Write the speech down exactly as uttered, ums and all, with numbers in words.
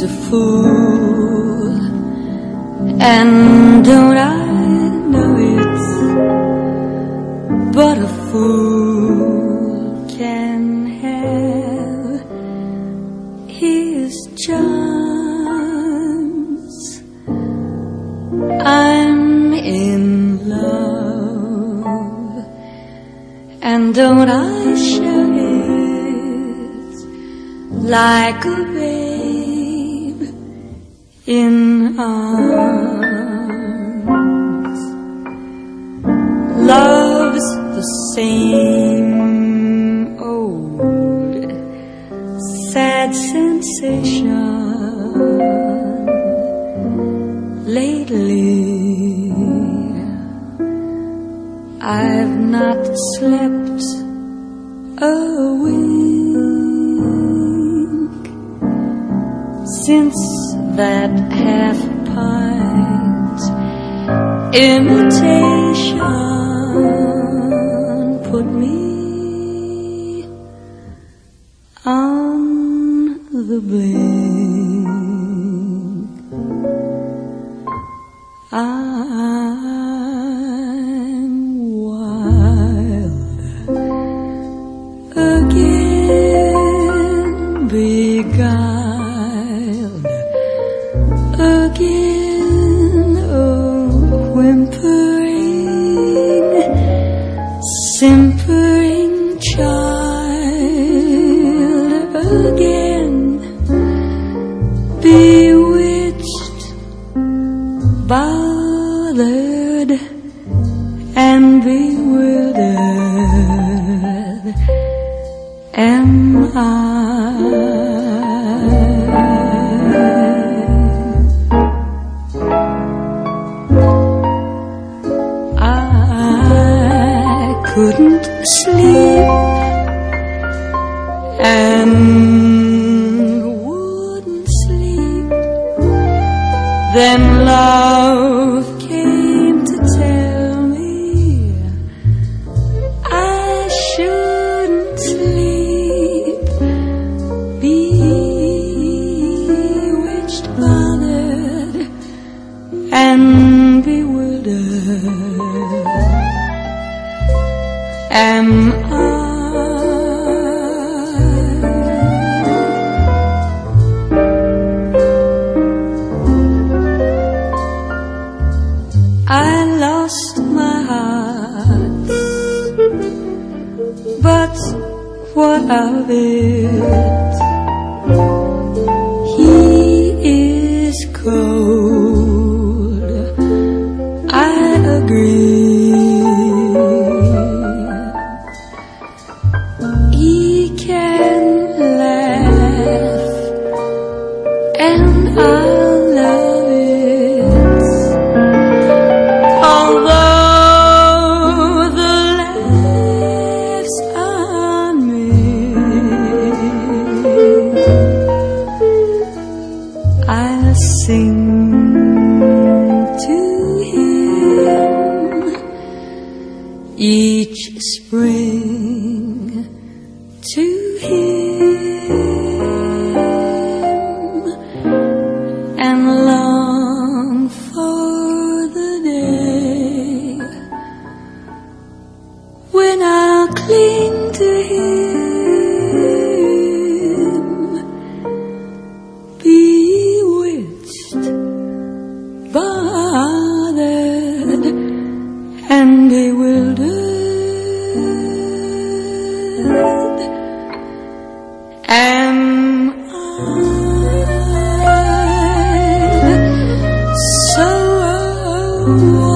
a fool, and don't I know it? But a fool can have his charms. I'm in love, and don't I show it like a babe in arms? Love's the same old sad sensation. Lately I've not slept a wink since that half pint imitation put me on the blink. I'm wild again, beguiled again, oh, whimpering, simpering child again, bewitched, bothered and bewildered am I. I couldn't sleep and wouldn't sleep. Then love came to tell me I shouldn't sleep. Bewitched, bothered and bewildered am I. I lost my heart, but what of it? He is cold, I agree. He can laugh, and I'll love it. Although the laughs on me, I'll sing to him each spring, to him, and long for the day when I'll cling to him, bewitched, bothered and bewildered am I. So